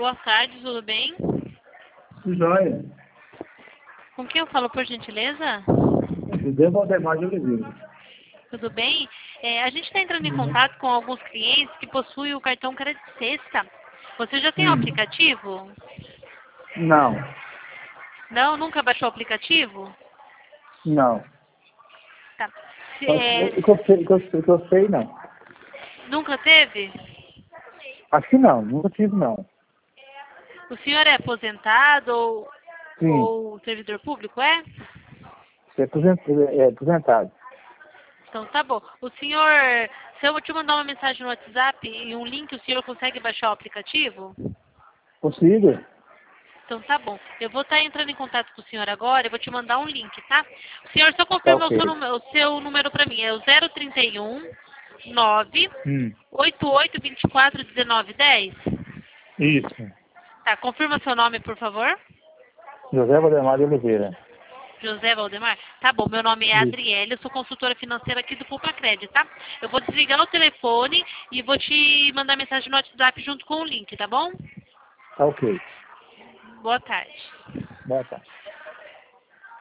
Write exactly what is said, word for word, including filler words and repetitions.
Boa tarde, tudo bem? Joia. Com quem eu falo, por gentileza? José Valdemar de Oliveira. Tudo bem? É, a gente está entrando em Uhum. contato com alguns clientes que possuem o cartão Crédito Sexta. Você já tem o Hum. aplicativo? Não, Não? Nunca baixou o aplicativo? não. Tá. Se- Só- é, O que eu sei, o que eu sei, o que eu sei, não. nunca teve? Acho que não, nunca tive, não. O senhor é aposentado ou, Sim, ou servidor público, é? você é aposentado. É aposentado. Então tá bom. O senhor, se eu te mandar uma mensagem no WhatsApp e um link, o senhor consegue baixar o aplicativo? Consigo? Então tá bom. Eu vou estar entrando em contato com o senhor agora, eu vou te mandar um link, tá? Senhor, só Tá confirma o ok. seu, número- o seu número para mim. É o zero trinta e um, nove, Hum. oito oito dois quatro, um nove um zero. Isso. Tá, confirma seu nome, por favor. José Valdemar de Oliveira. José Valdemar? Tá bom, meu nome é Isso. Adriele, eu sou consultora financeira aqui do Poupa Crédito, tá? Eu vou desligar o telefone e vou te mandar mensagem no WhatsApp junto com o link, tá bom? Tá ok. Boa tarde. Boa tarde.